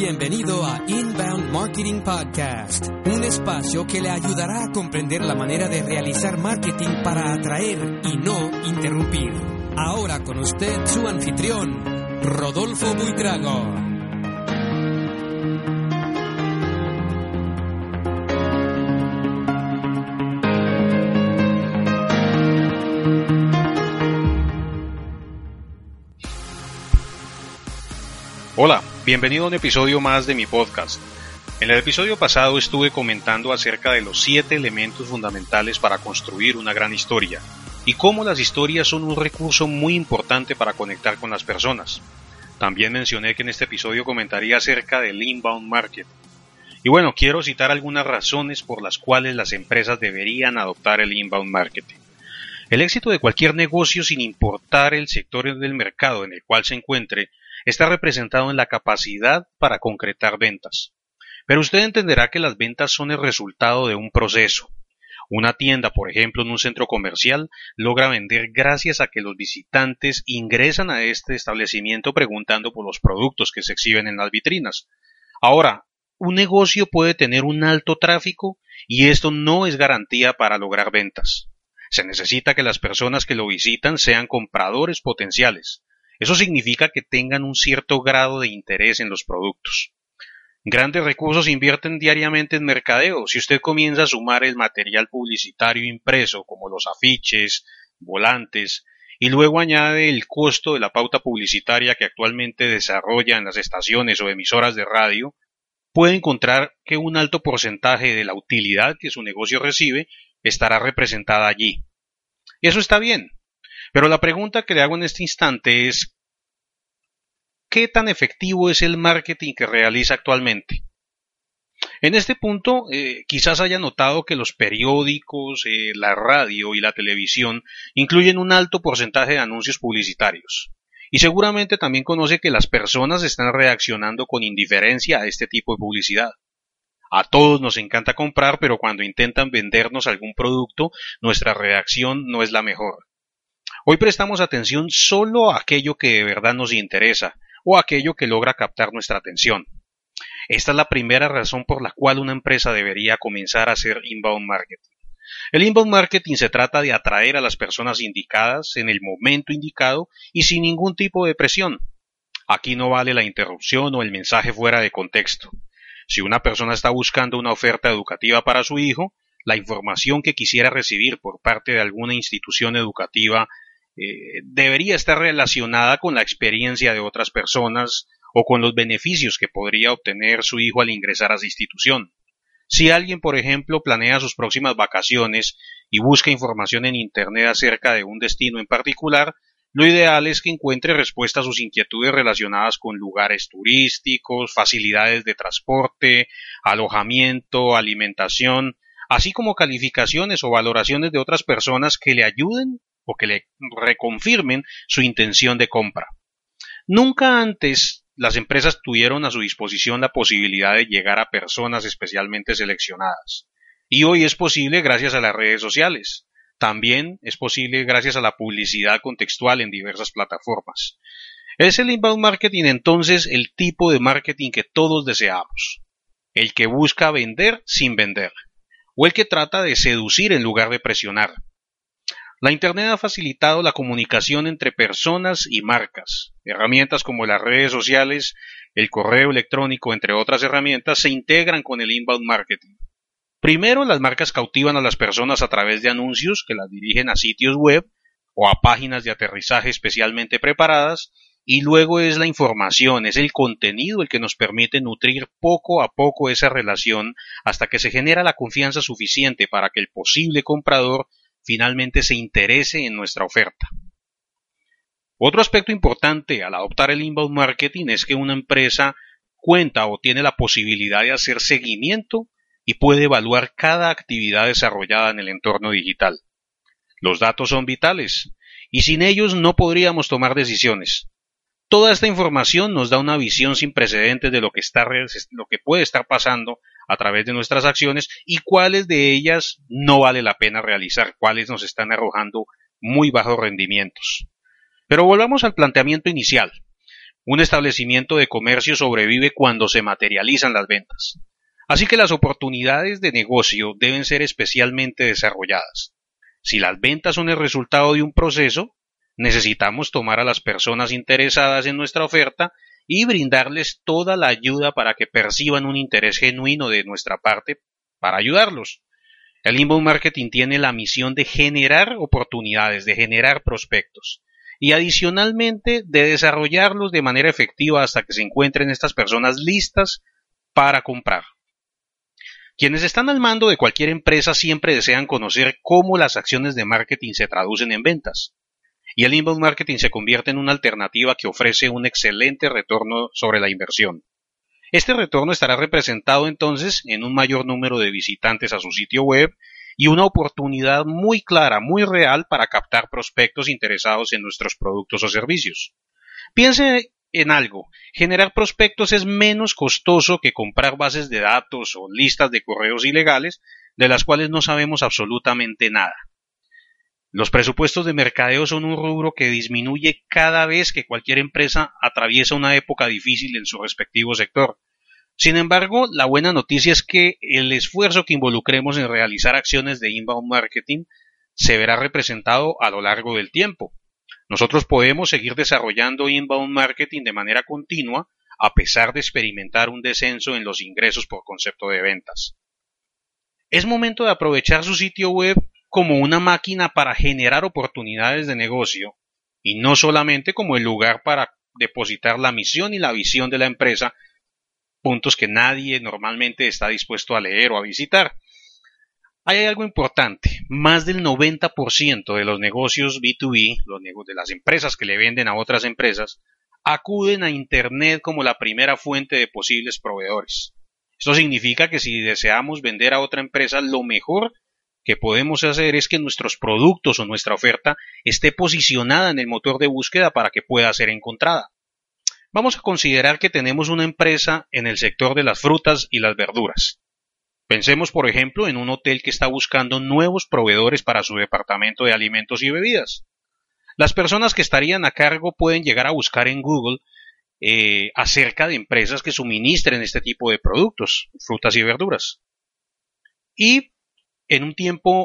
Bienvenido a Inbound Marketing Podcast, un espacio que le ayudará a comprender la manera de realizar marketing para atraer y no interrumpir. Ahora con usted su anfitrión, Rodolfo Buitrago. Hola, bienvenido a un episodio más de mi podcast. En el episodio pasado estuve comentando acerca de los 7 elementos fundamentales para construir una gran historia y cómo las historias son un recurso muy importante para conectar con las personas. También mencioné que en este episodio comentaría acerca del inbound marketing. Y bueno, quiero citar algunas razones por las cuales las empresas deberían adoptar el inbound marketing. El éxito de cualquier negocio, sin importar el sector del mercado en el cual se encuentre, está representado en la capacidad para concretar ventas. Pero usted entenderá que las ventas son el resultado de un proceso. Una tienda, por ejemplo, en un centro comercial, logra vender gracias a que los visitantes ingresan a este establecimiento preguntando por los productos que se exhiben en las vitrinas. Ahora, un negocio puede tener un alto tráfico y esto no es garantía para lograr ventas. Se necesita que las personas que lo visitan sean compradores potenciales. Eso significa que tengan un cierto grado de interés en los productos. Grandes recursos invierten diariamente en mercadeo. Si usted comienza a sumar el material publicitario impreso, como los afiches, volantes, y luego añade el costo de la pauta publicitaria que actualmente desarrolla en las estaciones o emisoras de radio, puede encontrar que un alto porcentaje de la utilidad que su negocio recibe estará representada allí. Y eso está bien. Pero la pregunta que le hago en este instante es, ¿qué tan efectivo es el marketing que realiza actualmente? En este punto, quizás haya notado que los periódicos, la radio y la televisión incluyen un alto porcentaje de anuncios publicitarios. Y seguramente también conoce que las personas están reaccionando con indiferencia a este tipo de publicidad. A todos nos encanta comprar, pero cuando intentan vendernos algún producto, nuestra reacción no es la mejor. Hoy prestamos atención solo a aquello que de verdad nos interesa o a aquello que logra captar nuestra atención. Esta es la primera razón por la cual una empresa debería comenzar a hacer inbound marketing. El inbound marketing se trata de atraer a las personas indicadas en el momento indicado y sin ningún tipo de presión. Aquí no vale la interrupción o el mensaje fuera de contexto. Si una persona está buscando una oferta educativa para su hijo, la información que quisiera recibir por parte de alguna institución educativa debería estar relacionada con la experiencia de otras personas o con los beneficios que podría obtener su hijo al ingresar a esa institución. Si alguien, por ejemplo, planea sus próximas vacaciones y busca información en Internet acerca de un destino en particular, lo ideal es que encuentre respuesta a sus inquietudes relacionadas con lugares turísticos, facilidades de transporte, alojamiento, alimentación, así como calificaciones o valoraciones de otras personas que le ayuden o que le reconfirmen su intención de compra. Nunca antes las empresas tuvieron a su disposición la posibilidad de llegar a personas especialmente seleccionadas. Y hoy es posible gracias a las redes sociales. También es posible gracias a la publicidad contextual en diversas plataformas. ¿Es el inbound marketing entonces el tipo de marketing que todos deseamos? ¿El que busca vender sin vender? ¿O el que trata de seducir en lugar de presionar? La Internet ha facilitado la comunicación entre personas y marcas. Herramientas como las redes sociales, el correo electrónico, entre otras herramientas, se integran con el inbound marketing. Primero, las marcas cautivan a las personas a través de anuncios que las dirigen a sitios web o a páginas de aterrizaje especialmente preparadas, y luego es la información, es el contenido el que nos permite nutrir poco a poco esa relación hasta que se genera la confianza suficiente para que el posible comprador finalmente se interese en nuestra oferta. Otro aspecto importante al adoptar el inbound marketing es que una empresa cuenta o tiene la posibilidad de hacer seguimiento y puede evaluar cada actividad desarrollada en el entorno digital. Los datos son vitales y sin ellos no podríamos tomar decisiones. Toda esta información nos da una visión sin precedentes de lo que puede estar pasando a través de nuestras acciones y cuáles de ellas no vale la pena realizar, cuáles nos están arrojando muy bajos rendimientos. Pero volvamos al planteamiento inicial. Un establecimiento de comercio sobrevive cuando se materializan las ventas. Así que las oportunidades de negocio deben ser especialmente desarrolladas. Si las ventas son el resultado de un proceso, necesitamos tomar a las personas interesadas en nuestra oferta y brindarles toda la ayuda para que perciban un interés genuino de nuestra parte para ayudarlos. El inbound marketing tiene la misión de generar oportunidades, de generar prospectos y adicionalmente de desarrollarlos de manera efectiva hasta que se encuentren estas personas listas para comprar. Quienes están al mando de cualquier empresa siempre desean conocer cómo las acciones de marketing se traducen en ventas. Y el inbound marketing se convierte en una alternativa que ofrece un excelente retorno sobre la inversión. Este retorno estará representado entonces en un mayor número de visitantes a su sitio web y una oportunidad muy clara, muy real para captar prospectos interesados en nuestros productos o servicios. Piense en algo, generar prospectos es menos costoso que comprar bases de datos o listas de correos ilegales de las cuales no sabemos absolutamente nada. Los presupuestos de mercadeo son un rubro que disminuye cada vez que cualquier empresa atraviesa una época difícil en su respectivo sector. Sin embargo, la buena noticia es que el esfuerzo que involucremos en realizar acciones de inbound marketing se verá representado a lo largo del tiempo. Nosotros podemos seguir desarrollando inbound marketing de manera continua a pesar de experimentar un descenso en los ingresos por concepto de ventas. Es momento de aprovechar su sitio web como una máquina para generar oportunidades de negocio y no solamente como el lugar para depositar la misión y la visión de la empresa, puntos que nadie normalmente está dispuesto a leer o a visitar. Hay algo importante, más del 90% de los negocios B2B, de las empresas que le venden a otras empresas, acuden a Internet como la primera fuente de posibles proveedores. Esto significa que si deseamos vender a otra empresa, lo mejor que podemos hacer es que nuestros productos o nuestra oferta esté posicionada en el motor de búsqueda para que pueda ser encontrada. Vamos a considerar que tenemos una empresa en el sector de las frutas y las verduras. Pensemos, por ejemplo, en un hotel que está buscando nuevos proveedores para su departamento de alimentos y bebidas. Las personas que estarían a cargo pueden llegar a buscar en Google acerca de empresas que suministren este tipo de productos, frutas y verduras. Y en un tiempo,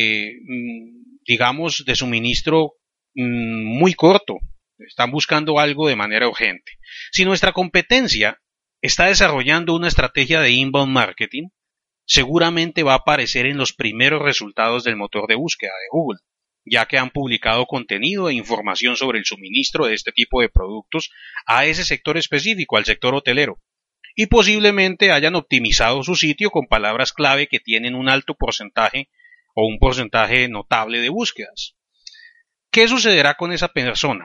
digamos, de suministro muy corto, están buscando algo de manera urgente. Si nuestra competencia está desarrollando una estrategia de inbound marketing, seguramente va a aparecer en los primeros resultados del motor de búsqueda de Google, ya que han publicado contenido e información sobre el suministro de este tipo de productos a ese sector específico, al sector hotelero, y posiblemente hayan optimizado su sitio con palabras clave que tienen un alto porcentaje o un porcentaje notable de búsquedas. ¿Qué sucederá con esa persona?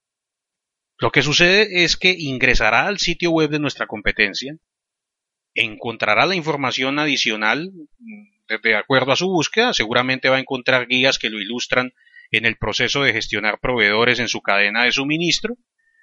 Lo que sucede es que ingresará al sitio web de nuestra competencia, encontrará la información adicional de acuerdo a su búsqueda, seguramente va a encontrar guías que lo ilustran en el proceso de gestionar proveedores en su cadena de suministro,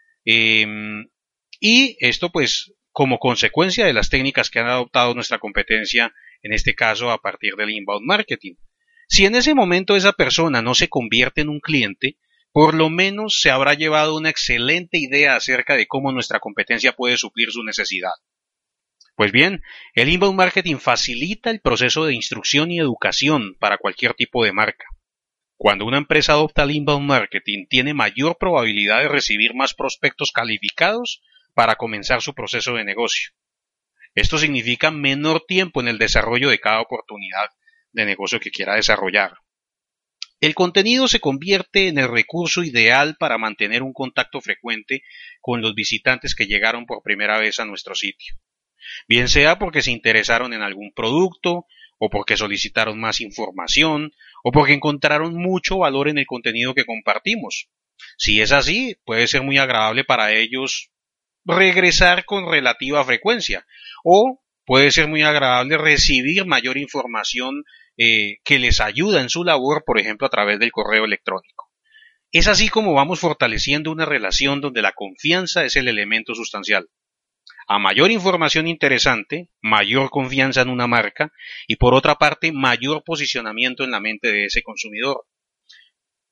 y esto pues como consecuencia de las técnicas que han adoptado nuestra competencia, en este caso a partir del inbound marketing. Si en ese momento esa persona no se convierte en un cliente, por lo menos se habrá llevado una excelente idea acerca de cómo nuestra competencia puede suplir su necesidad. Pues bien, el inbound marketing facilita el proceso de instrucción y educación para cualquier tipo de marca. Cuando una empresa adopta el inbound marketing, tiene mayor probabilidad de recibir más prospectos calificados para comenzar su proceso de negocio. Esto significa menor tiempo en el desarrollo de cada oportunidad de negocio que quiera desarrollar. El contenido se convierte en el recurso ideal para mantener un contacto frecuente con los visitantes que llegaron por primera vez a nuestro sitio. Bien sea porque se interesaron en algún producto, o porque solicitaron más información, o porque encontraron mucho valor en el contenido que compartimos. Si es así, puede ser muy agradable para ellos regresar con relativa frecuencia, o puede ser muy agradable recibir mayor información que les ayuda en su labor, por ejemplo, a través del correo electrónico. Es así como vamos fortaleciendo una relación donde la confianza es el elemento sustancial. A mayor información interesante, mayor confianza en una marca y por otra parte mayor posicionamiento en la mente de ese consumidor.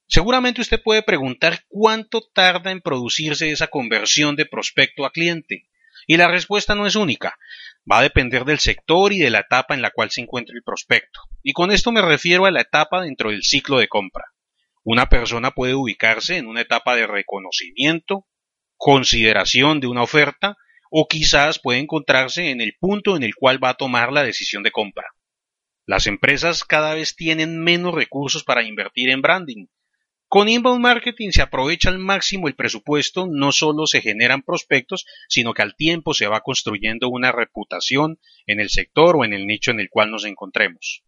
Seguramente usted puede preguntar cuánto tarda en producirse esa conversión de prospecto a cliente. Y la respuesta no es única. Va a depender del sector y de la etapa en la cual se encuentre el prospecto. Y con esto me refiero a la etapa dentro del ciclo de compra. Una persona puede ubicarse en una etapa de reconocimiento, consideración de una oferta, o quizás puede encontrarse en el punto en el cual va a tomar la decisión de compra. Las empresas cada vez tienen menos recursos para invertir en branding. Con inbound marketing se aprovecha al máximo el presupuesto, no solo se generan prospectos, sino que al tiempo se va construyendo una reputación en el sector o en el nicho en el cual nos encontremos.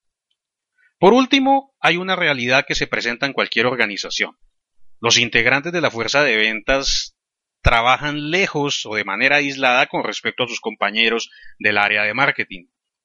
Por último, hay una realidad que se presenta en cualquier organización. Los integrantes de la fuerza de ventas trabajan lejos o de manera aislada con respecto a sus compañeros del área de marketing.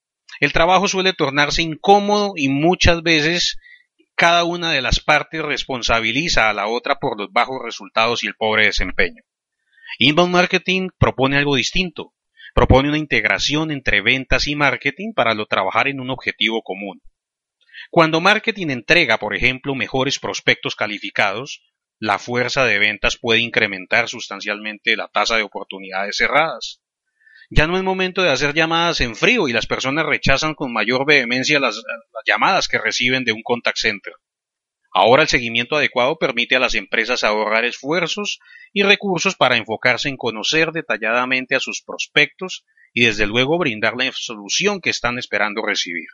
El trabajo suele tornarse incómodo y muchas veces cada una de las partes responsabiliza a la otra por los bajos resultados y el pobre desempeño. Inbound Marketing propone algo distinto. Propone una integración entre ventas y marketing para trabajar en un objetivo común. Cuando marketing entrega, por ejemplo, mejores prospectos calificados, la fuerza de ventas puede incrementar sustancialmente la tasa de oportunidades cerradas. Ya no es momento de hacer llamadas en frío y las personas rechazan con mayor vehemencia las llamadas que reciben de un contact center. Ahora el seguimiento adecuado permite a las empresas ahorrar esfuerzos y recursos para enfocarse en conocer detalladamente a sus prospectos y desde luego brindar la solución que están esperando recibir.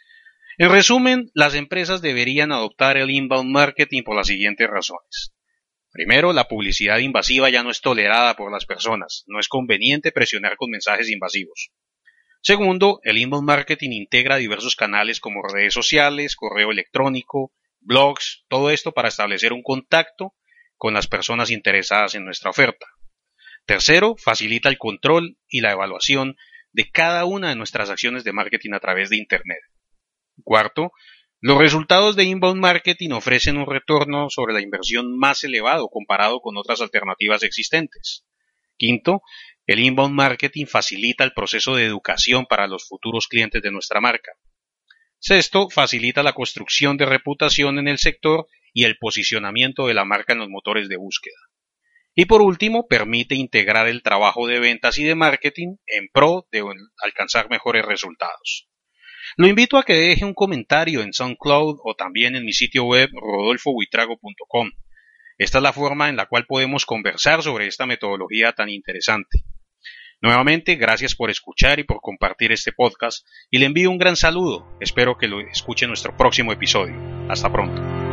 En resumen, las empresas deberían adoptar el inbound marketing por las siguientes razones. Primero, la publicidad invasiva ya no es tolerada por las personas, no es conveniente presionar con mensajes invasivos. Segundo, el inbound marketing integra diversos canales como redes sociales, correo electrónico, blogs, todo esto para establecer un contacto con las personas interesadas en nuestra oferta. Tercero, facilita el control y la evaluación de cada una de nuestras acciones de marketing a través de Internet. Cuarto, los resultados de inbound marketing ofrecen un retorno sobre la inversión más elevado comparado con otras alternativas existentes. Quinto, el inbound marketing facilita el proceso de educación para los futuros clientes de nuestra marca. Sexto, facilita la construcción de reputación en el sector y el posicionamiento de la marca en los motores de búsqueda. Y por último, permite integrar el trabajo de ventas y de marketing en pro de alcanzar mejores resultados. Lo invito a que deje un comentario en SoundCloud o también en mi sitio web rodolfobuitrago.com. Esta es la forma en la cual podemos conversar sobre esta metodología tan interesante. Nuevamente, gracias por escuchar y por compartir este podcast y le envío un gran saludo. Espero que lo escuche en nuestro próximo episodio. Hasta pronto.